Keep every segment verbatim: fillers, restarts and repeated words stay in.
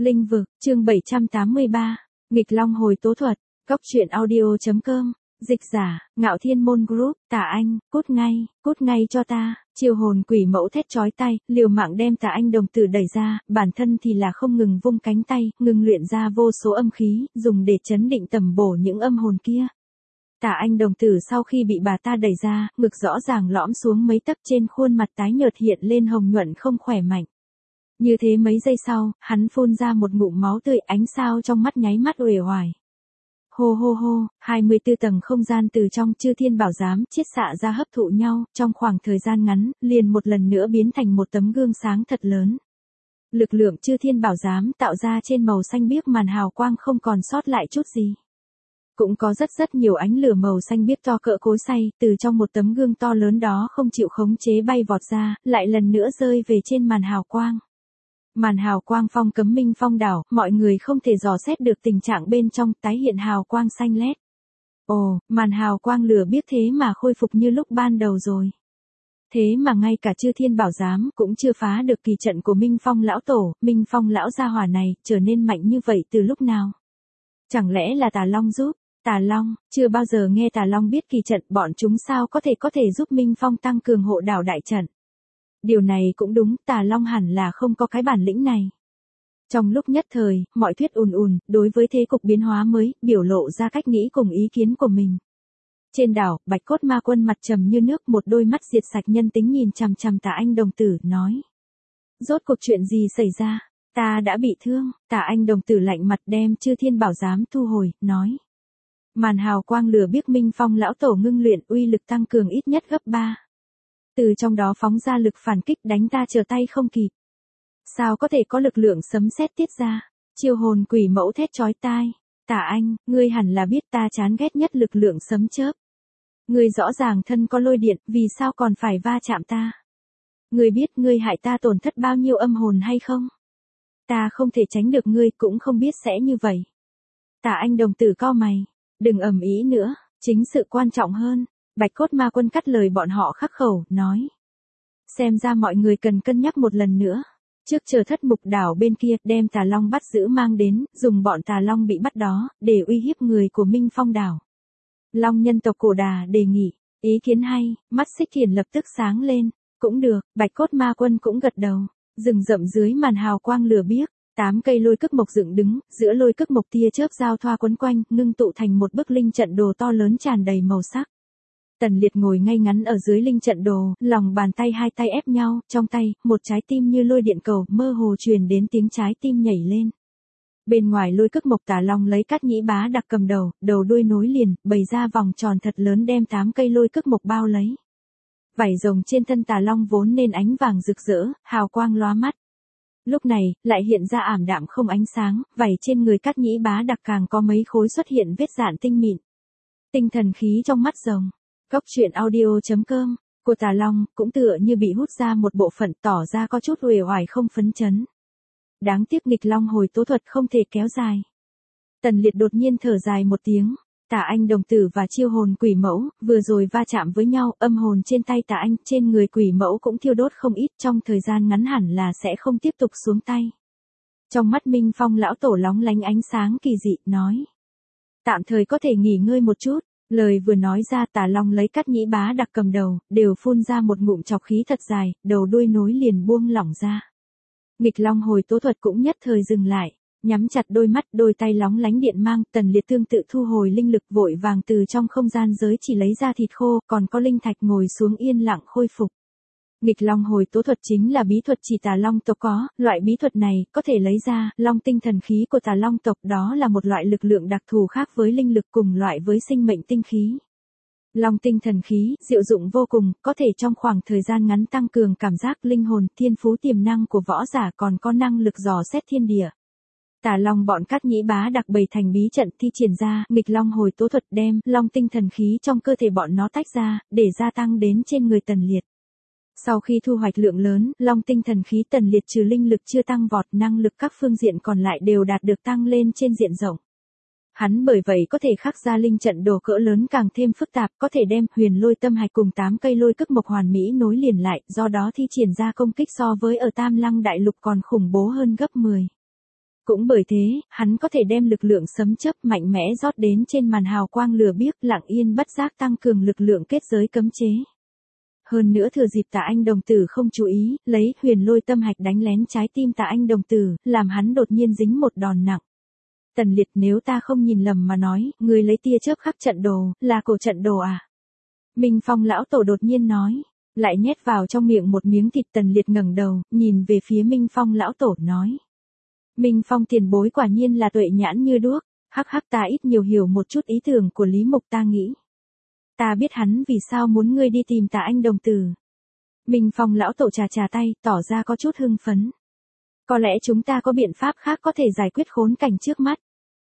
Linh vực, chương bảy trăm tám mươi ba, nghịch long hồi tố thuật, góc truyện audio.com, dịch giả, Ngạo Thiên Môn Group, Tà Anh, cút ngay, cút ngay cho ta, chiêu hồn quỷ mẫu thét chói tai, liều mạng đem Tà Anh đồng tử đẩy ra, bản thân thì là không ngừng vung cánh tay, ngừng luyện ra vô số âm khí, dùng để chấn định tầm bổ những âm hồn kia. Tà Anh đồng tử sau khi bị bà ta đẩy ra, ngực rõ ràng lõm xuống mấy tấc, trên khuôn mặt tái nhợt hiện lên hồng nhuận không khỏe mạnh. Như thế mấy giây sau, hắn phun ra một ngụm máu tươi, ánh sao trong mắt nháy mắt uể oải. Hô hô hô, hai mươi tư tầng không gian từ trong Chư Thiên Bảo Giám chiết xạ ra hấp thụ nhau, trong khoảng thời gian ngắn, liền một lần nữa biến thành một tấm gương sáng thật lớn. Lực lượng Chư Thiên Bảo Giám tạo ra trên màu xanh biếc màn hào quang không còn sót lại chút gì. Cũng có rất rất nhiều ánh lửa màu xanh biếc to cỡ cối xay, từ trong một tấm gương to lớn đó không chịu khống chế bay vọt ra, lại lần nữa rơi về trên màn hào quang. Màn hào quang phong cấm minh phong đảo, mọi người không thể dò xét được tình trạng bên trong, tái hiện hào quang xanh lét. Ồ, màn hào quang lửa biếc thế mà khôi phục như lúc ban đầu rồi. Thế mà ngay cả Chư Thiên Bảo Giám cũng chưa phá được kỳ trận của Minh Phong lão tổ, Minh Phong lão gia hỏa này trở nên mạnh như vậy từ lúc nào? Chẳng lẽ là Tà Long giúp? Tà Long, chưa bao giờ nghe Tà Long biết kỳ trận, bọn chúng sao có thể có thể giúp Minh Phong tăng cường hộ đảo đại trận. Điều này cũng đúng, Tà Long hẳn là không có cái bản lĩnh này. Trong lúc nhất thời, mọi thuyết ùn ùn, đối với thế cục biến hóa mới, biểu lộ ra cách nghĩ cùng ý kiến của mình. Trên đảo, Bạch Cốt Ma Quân mặt trầm như nước, một đôi mắt diệt sạch nhân tính nhìn chằm chằm Tà Anh đồng tử, nói. Rốt cuộc chuyện gì xảy ra? Ta đã bị thương, Tà Anh đồng tử lạnh mặt đem Chư Thiên Bảo Giám thu hồi, nói. Màn hào quang lửa biếc Minh Phong lão tổ ngưng luyện, uy lực tăng cường ít nhất gấp ba. Từ trong đó phóng ra lực phản kích, đánh ta trở tay không kịp. Sao có thể có lực lượng sấm sét tiết ra? Chiêu hồn quỷ mẫu thét chói tai. Tà Anh, ngươi hẳn là biết ta chán ghét nhất lực lượng sấm chớp. Ngươi rõ ràng thân có lôi điện, vì sao còn phải va chạm ta? Ngươi biết ngươi hại ta tổn thất bao nhiêu âm hồn hay không? Ta không thể tránh được ngươi, cũng không biết sẽ như vậy. Tà Anh đồng tử cau mày. Đừng ầm ĩ nữa, chính sự quan trọng hơn. Bạch Cốt Ma Quân cắt lời bọn họ khắc khẩu, nói. Xem ra mọi người cần cân nhắc một lần nữa. Trước chờ Thất Mục đảo bên kia, đem Tà Long bắt giữ mang đến, dùng bọn Tà Long bị bắt đó, để uy hiếp người của Minh Phong đảo. Long nhân tộc Cổ Đà đề nghị, ý kiến hay, mắt Xích Thiền lập tức sáng lên. Cũng được, Bạch Cốt Ma Quân cũng gật đầu. Rừng rậm dưới màn hào quang lửa biếc. Tám cây lôi cức mộc dựng đứng, giữa lôi cức mộc tia chớp giao thoa quấn quanh, ngưng tụ thành một bức linh trận đồ to lớn tràn đầy màu sắc. Tần Liệt ngồi ngay ngắn ở dưới linh trận đồ, lòng bàn tay hai tay ép nhau, trong tay, một trái tim như lôi điện cầu, mơ hồ truyền đến tiếng trái tim nhảy lên. Bên ngoài lôi cức mộc Tà Long lấy Cát Nhĩ Bá Đặc cầm đầu, đầu đuôi nối liền, bày ra vòng tròn thật lớn đem tám cây lôi cức mộc bao lấy. Vảy rồng trên thân Tà Long vốn nên ánh vàng rực rỡ, hào quang lóa mắt. Lúc này, lại hiện ra ảm đạm không ánh sáng, vảy trên người Cát Nhĩ Bá Đặc càng có mấy khối xuất hiện vết rạn tinh mịn. Tinh thần khí trong mắt rồng. Góc truyện audio.com, của Tà Long, cũng tựa như bị hút ra một bộ phận, tỏ ra có chút uể oải không phấn chấn. Đáng tiếc nghịch long hồi tố thuật không thể kéo dài. Tần Liệt đột nhiên thở dài một tiếng. Tà Anh đồng tử và chiêu hồn quỷ mẫu, vừa rồi va chạm với nhau, âm hồn trên tay Tà Anh, trên người quỷ mẫu cũng thiêu đốt không ít, trong thời gian ngắn hẳn là sẽ không tiếp tục xuống tay. Trong mắt Minh Phong lão tổ lóng lánh ánh sáng kỳ dị, nói. Tạm thời có thể nghỉ ngơi một chút. Lời vừa nói ra, Tà Long lấy Cát Nhĩ Bá Đặc cầm đầu, đều phun ra một ngụm chọc khí thật dài, đầu đuôi nối liền buông lỏng ra. Nghịch long hồi tố thuật cũng nhất thời dừng lại, nhắm chặt đôi mắt, đôi tay lóng lánh điện mang, Tần Liệt tương tự thu hồi linh lực, vội vàng từ trong không gian giới chỉ lấy ra thịt khô, còn có linh thạch ngồi xuống yên lặng khôi phục. Nghịch long hồi tố thuật chính là bí thuật chỉ Tà Long tộc có, loại bí thuật này, có thể lấy ra, long tinh thần khí của Tà Long tộc, đó là một loại lực lượng đặc thù khác với linh lực, cùng loại với sinh mệnh tinh khí. Long tinh thần khí, diệu dụng vô cùng, có thể trong khoảng thời gian ngắn tăng cường cảm giác linh hồn, thiên phú tiềm năng của võ giả, còn có năng lực dò xét thiên địa. Tà Long bọn Cát Nhĩ Bá Đặc bày thành bí trận thi triển ra, nghịch long hồi tố thuật đem long tinh thần khí trong cơ thể bọn nó tách ra, để gia tăng đến trên người Tần Liệt. Sau khi thu hoạch lượng lớn, long tinh thần khí Tần Liệt trừ linh lực chưa tăng vọt, năng lực các phương diện còn lại đều đạt được tăng lên trên diện rộng. Hắn bởi vậy có thể khắc ra linh trận đồ cỡ lớn càng thêm phức tạp, có thể đem huyền lôi tâm hạch cùng tám cây lôi cức mộc hoàn mỹ nối liền lại, do đó thi triển ra công kích so với ở Tam Lăng Đại Lục còn khủng bố hơn gấp mười. Cũng bởi thế, hắn có thể đem lực lượng sấm chớp mạnh mẽ rót đến trên màn hào quang lửa biếc, lặng yên bất giác tăng cường lực lượng kết giới cấm chế. Hơn nữa thừa dịp Tạ Anh đồng tử không chú ý, lấy huyền lôi tâm hạch đánh lén trái tim Tạ Anh đồng tử, làm hắn đột nhiên dính một đòn nặng. Tần Liệt, nếu ta không nhìn lầm mà nói, người lấy tia chớp khắc trận đồ, là cổ trận đồ à? Minh Phong lão tổ đột nhiên nói, lại nhét vào trong miệng một miếng thịt. Tần Liệt ngẩng đầu, nhìn về phía Minh Phong lão tổ nói. Minh Phong tiền bối quả nhiên là tuệ nhãn như đuốc, hắc hắc, ta ít nhiều hiểu một chút ý tưởng của Lý Mục. Ta nghĩ, ta biết hắn vì sao muốn ngươi đi tìm Tạ Anh đồng tử. Minh Phong lão tổ trà trà tay, tỏ ra có chút hưng phấn. Có lẽ chúng ta có biện pháp khác có thể giải quyết khốn cảnh trước mắt.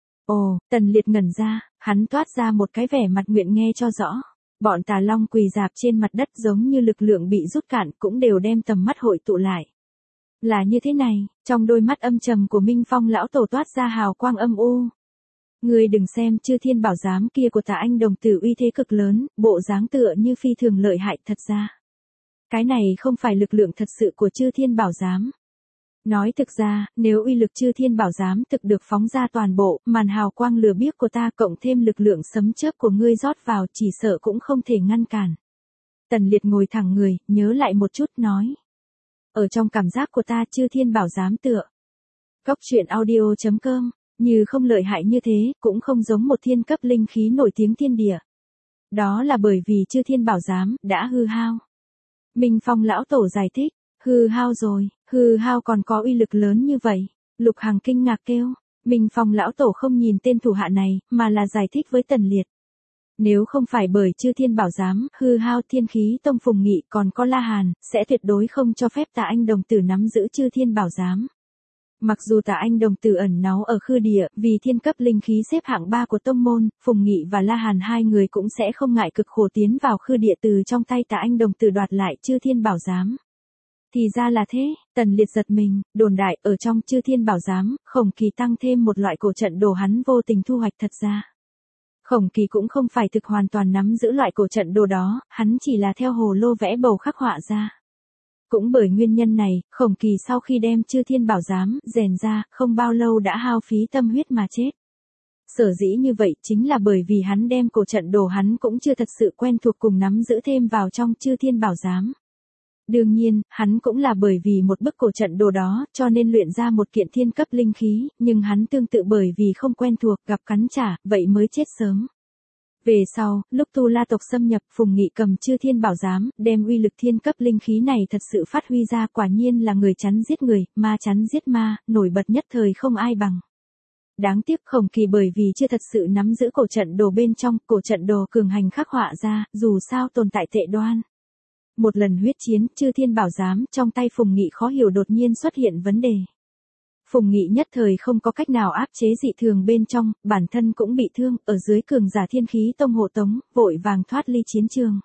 Ồ, Tần Liệt ngẩn ra, hắn toát ra một cái vẻ mặt nguyện nghe cho rõ. Bọn tà long quỳ dạp trên mặt đất giống như lực lượng bị rút cạn, cũng đều đem tầm mắt hội tụ lại. Là như thế này, trong đôi mắt âm trầm của Minh Phong lão tổ toát ra hào quang âm u. Ngươi đừng xem Chư Thiên Bảo Giám kia của Tạ Anh đồng tử uy thế cực lớn, bộ dáng tựa như phi thường lợi hại, thật ra. Cái này không phải lực lượng thật sự của Chư Thiên Bảo Giám. Nói thực ra, nếu uy lực Chư Thiên Bảo Giám thực được phóng ra toàn bộ, màn hào quang lửa biếc của ta cộng thêm lực lượng sấm chớp của ngươi rót vào, chỉ sợ cũng không thể ngăn cản. Tần Liệt ngồi thẳng người, nhớ lại một chút nói. Ở trong cảm giác của ta, Chư Thiên Bảo Giám tựa. Cốc truyện audio chấm com, như không lợi hại như thế, cũng không giống một thiên cấp linh khí nổi tiếng thiên địa. Đó là bởi vì Chư Thiên Bảo Giám đã hư hao. Minh Phong lão tổ giải thích, hư hao rồi, hư hao còn có uy lực lớn như vậy. Lục Hằng kinh ngạc kêu, Minh Phong lão tổ không nhìn tên thủ hạ này, mà là giải thích với Tần Liệt. Nếu không phải bởi Chư Thiên Bảo Giám hư hao, Thiên Khí Tông Phùng Nghị còn có La Hàn, sẽ tuyệt đối không cho phép Tạ Anh đồng tử nắm giữ Chư Thiên Bảo Giám. Mặc dù Tạ Anh đồng tử ẩn náu ở khư địa, vì thiên cấp linh khí xếp hạng ba của tông môn, Phùng Nghị và La Hàn hai người cũng sẽ không ngại cực khổ tiến vào khư địa từ trong tay Tạ Anh đồng tử đoạt lại Chư Thiên Bảo Giám. Thì ra là thế, Tần Liệt giật mình, đồn đại ở trong Chư Thiên Bảo Giám, Khổng Kỳ tăng thêm một loại cổ trận đồ hắn vô tình thu hoạch. Thật ra, Khổng Kỳ cũng không phải thực hoàn toàn nắm giữ loại cổ trận đồ đó, hắn chỉ là theo hồ lô vẽ bầu khắc họa ra. Cũng bởi nguyên nhân này, Khổng Kỳ sau khi đem Chư Thiên Bảo Giám rèn ra, không bao lâu đã hao phí tâm huyết mà chết. Sở dĩ như vậy chính là bởi vì hắn đem cổ trận đồ hắn cũng chưa thật sự quen thuộc cùng nắm giữ thêm vào trong Chư Thiên Bảo Giám. Đương nhiên, hắn cũng là bởi vì một bức cổ trận đồ đó, cho nên luyện ra một kiện thiên cấp linh khí, nhưng hắn tương tự bởi vì không quen thuộc, gặp cắn trả, vậy mới chết sớm. Về sau, lúc Tu La tộc xâm nhập, Phùng Nghị cầm Chư Thiên Bảo Giám, đem uy lực thiên cấp linh khí này thật sự phát huy ra, quả nhiên là người chắn giết người, ma chắn giết ma, nổi bật nhất thời không ai bằng. Đáng tiếc Khổng Kỳ bởi vì chưa thật sự nắm giữ cổ trận đồ bên trong, cổ trận đồ cường hành khắc họa ra, dù sao tồn tại tệ đoan. Một lần huyết chiến, Chư Thiên Bảo Giám trong tay Phùng Nghị khó hiểu đột nhiên xuất hiện vấn đề. Phùng Nghị nhất thời không có cách nào áp chế dị thường bên trong, bản thân cũng bị thương, ở dưới cường giả Thiên Khí Tông hộ tống, vội vàng thoát ly chiến trường.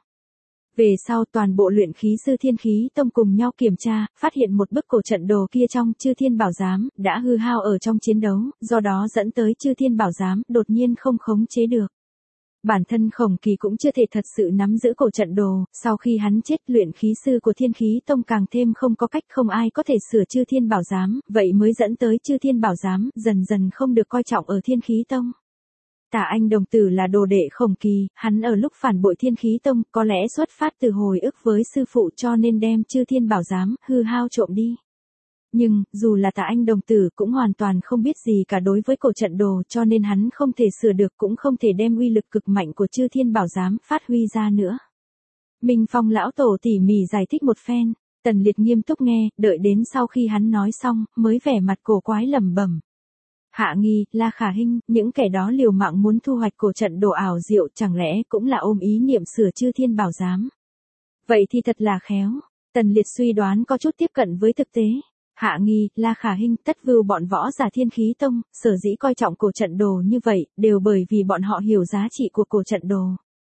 Về sau toàn bộ luyện khí sư Thiên Khí Tông cùng nhau kiểm tra, phát hiện một bức cổ trận đồ kia trong Chư Thiên Bảo Giám đã hư hao ở trong chiến đấu, do đó dẫn tới Chư Thiên Bảo Giám đột nhiên không khống chế được. Bản thân Khổng Kỳ cũng chưa thể thật sự nắm giữ cổ trận đồ, sau khi hắn chết, luyện khí sư của Thiên Khí Tông càng thêm không có cách, không ai có thể sửa Chư Thiên Bảo Giám, vậy mới dẫn tới Chư Thiên Bảo Giám dần dần không được coi trọng ở Thiên Khí Tông. Tạ Anh đồng tử là đồ đệ Khổng Kỳ, hắn ở lúc phản bội Thiên Khí Tông, có lẽ xuất phát từ hồi ức với sư phụ cho nên đem Chư Thiên Bảo Giám hư hao trộm đi. Nhưng, dù là Tạ Anh đồng tử cũng hoàn toàn không biết gì cả đối với cổ trận đồ, cho nên hắn không thể sửa được, cũng không thể đem uy lực cực mạnh của Chư Thiên Bảo Giám phát huy ra nữa. Minh Phong lão tổ tỉ mỉ giải thích một phen, Tần Liệt nghiêm túc nghe, đợi đến sau khi hắn nói xong, mới vẻ mặt cổ quái lẩm bẩm. Hạ Nghi, La Khả Hinh, những kẻ đó liều mạng muốn thu hoạch cổ trận đồ ảo diệu, chẳng lẽ cũng là ôm ý niệm sửa Chư Thiên Bảo Giám. Vậy thì thật là khéo. Tần Liệt suy đoán có chút tiếp cận với thực tế. Hạ Nghi, La Khả Hinh, Tất Vưu bọn võ giả Thiên Khí Tông, sở dĩ coi trọng cổ trận đồ như vậy, đều bởi vì bọn họ hiểu giá trị của cổ trận đồ.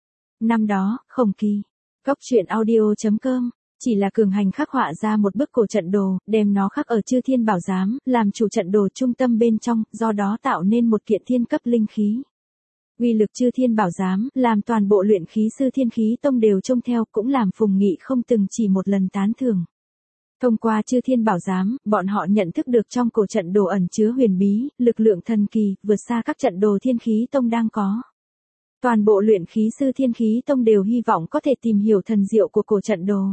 Năm đó, Khổng Kỳ, Cốc truyện audio chấm com, chỉ là cường hành khắc họa ra một bức cổ trận đồ, đem nó khắc ở Chư Thiên Bảo Giám, làm chủ trận đồ trung tâm bên trong, do đó tạo nên một kiện thiên cấp linh khí. Uy lực Chư Thiên Bảo Giám, làm toàn bộ luyện khí sư Thiên Khí Tông đều trông theo, cũng làm Phùng Nghị không từng chỉ một lần tán thưởng. Thông qua chư thiên bảo giám, bọn họ nhận thức được trong cổ trận đồ ẩn chứa huyền bí, lực lượng thần kỳ, vượt xa các trận đồ thiên khí tông đang có. Toàn bộ luyện khí sư thiên khí tông đều hy vọng có thể tìm hiểu thần diệu của cổ trận đồ.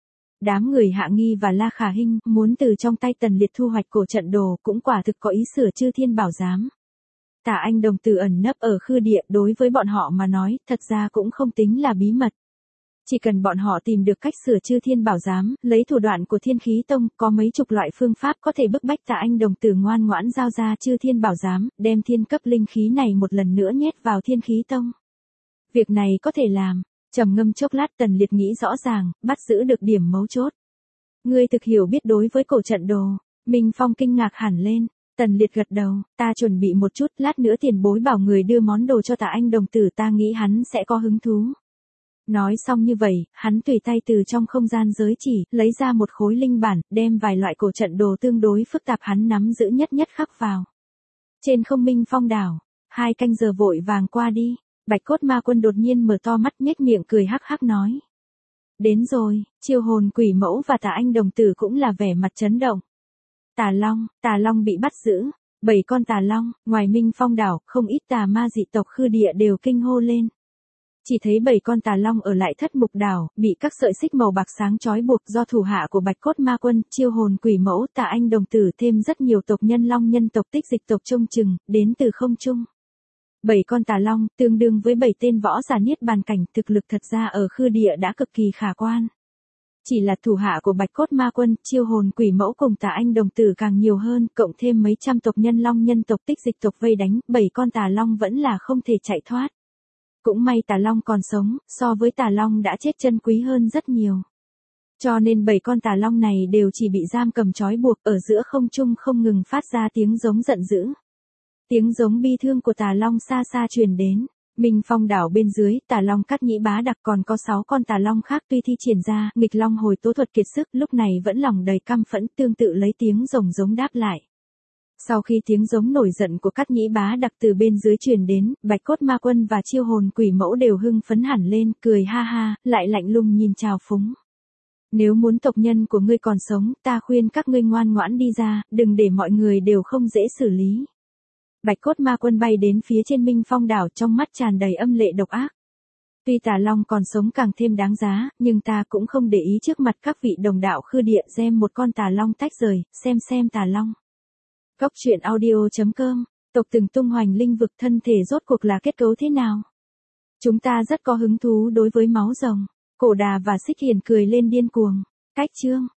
Đám người Hạ Nghi và La Khả Hinh muốn từ trong tay Tần Liệt thu hoạch cổ trận đồ cũng quả thực có ý sửa chư thiên bảo giám. Tả Anh đồng tử ẩn nấp ở khư địa đối với bọn họ mà nói, thật ra cũng không tính là bí mật. Chỉ cần bọn họ tìm được cách sửa chư thiên bảo giám, lấy thủ đoạn của thiên khí tông, có mấy chục loại phương pháp có thể bức bách Tả Anh đồng tử ngoan ngoãn giao ra chư thiên bảo giám, đem thiên cấp linh khí này một lần nữa nhét vào thiên khí tông. Việc này có thể làm. Trầm ngâm chốc lát Tần Liệt nghĩ rõ ràng, bắt giữ được điểm mấu chốt. Ngươi thực hiểu biết đối với cổ trận đồ. Minh Phong kinh ngạc hẳn lên. Tần Liệt gật đầu, ta chuẩn bị một chút, lát nữa tiền bối bảo người đưa món đồ cho Tả Anh đồng tử, ta nghĩ hắn sẽ có hứng thú. Nói xong như vậy, hắn tùy tay từ trong không gian giới chỉ, lấy ra một khối linh bản, đem vài loại cổ trận đồ tương đối phức tạp hắn nắm giữ nhất nhất khắc vào. Trên không Minh Phong đảo, hai canh giờ vội vàng qua đi. Bạch Cốt Ma Quân đột nhiên mở to mắt nhếch miệng cười hắc hắc nói. Đến rồi, Chiêu Hồn Quỷ Mẫu và Tả Anh đồng tử cũng là vẻ mặt chấn động. Tà Long, Tà Long bị bắt giữ, bảy con Tà Long, ngoài Minh Phong đảo, không ít tà ma dị tộc khư địa đều kinh hô lên. Chỉ thấy bảy con Tà Long ở lại Thất Mục đảo, bị các sợi xích màu bạc sáng trói buộc do thủ hạ của Bạch Cốt Ma Quân, Chiêu Hồn Quỷ Mẫu, Tả Anh đồng tử thêm rất nhiều tộc nhân long nhân tộc tích dịch tộc trông chừng, đến từ không trung. Bảy con Tà Long, tương đương với bảy tên võ giả niết bàn cảnh, thực lực thật ra ở khư địa đã cực kỳ khả quan. Chỉ là thủ hạ của Bạch Cốt Ma Quân, Chiêu Hồn Quỷ Mẫu cùng Tả Anh đồng tử càng nhiều hơn, cộng thêm mấy trăm tộc nhân long nhân tộc tích dịch tộc vây đánh, bảy con Tà Long vẫn là không thể chạy thoát. Cũng may Tà Long còn sống, so với Tà Long đã chết chân quý hơn rất nhiều. Cho nên bảy con Tà Long này đều chỉ bị giam cầm trói buộc, ở giữa không trung không ngừng phát ra tiếng giống giận dữ. Tiếng giống bi thương của Tà Long xa xa truyền đến. Minh Phong đảo bên dưới, Tà Long Cát Nhĩ Bá Đặc còn có sáu con Tà Long khác tuy thi triển ra, nghịch long hồi tố thuật kiệt sức, lúc này vẫn lòng đầy căm phẫn, tương tự lấy tiếng rồng giống đáp lại. Sau khi tiếng giống nổi giận của Cát Nhĩ Bá Đặc từ bên dưới truyền đến, Bạch Cốt Ma Quân và Chiêu Hồn Quỷ Mẫu đều hưng phấn hẳn lên, cười ha ha, lại lạnh lùng nhìn trào phúng. Nếu muốn tộc nhân của ngươi còn sống, ta khuyên các ngươi ngoan ngoãn đi ra, đừng để mọi người đều không dễ xử lý. Bạch Cốt Ma Quân bay đến phía trên Minh Phong đảo, trong mắt tràn đầy âm lệ độc ác. Tuy Tà Long còn sống càng thêm đáng giá, nhưng ta cũng không để ý trước mặt các vị đồng đạo khư địa xem một con Tà Long tách rời, xem xem Tà Long. Góc truyện audio chấm com, tộc từng tung hoành linh vực thân thể rốt cuộc là kết cấu thế nào? Chúng ta rất có hứng thú đối với máu rồng. Cổ Đà và Xích Hiền cười lên điên cuồng. Cách chương.